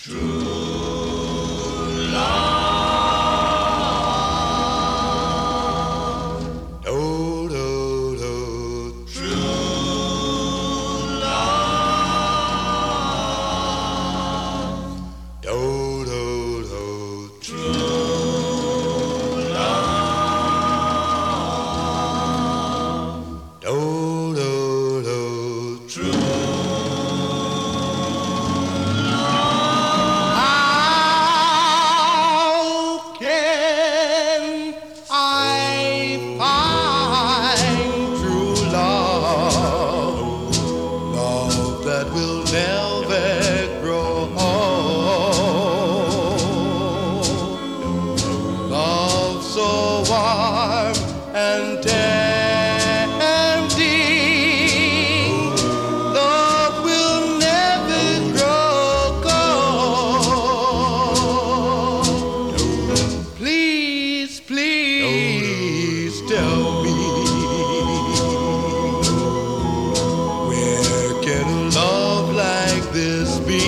Do, do, do. Do, do, do. Do, do, do. How can I find true love? Love that will never grow old. Love so warm and tender. Please tell me, where can a love like this be?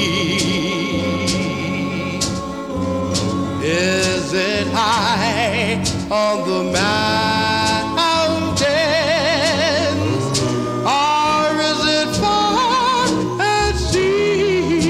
Is it high on the mountains, or is it far at sea?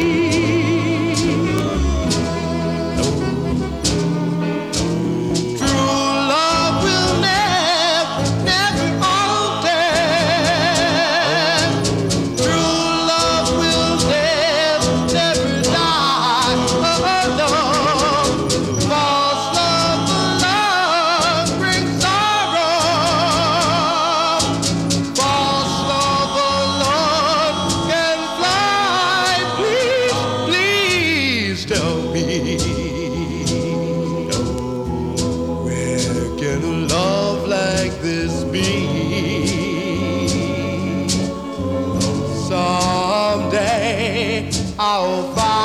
Tell me, where can a love like this be? Someday I'll find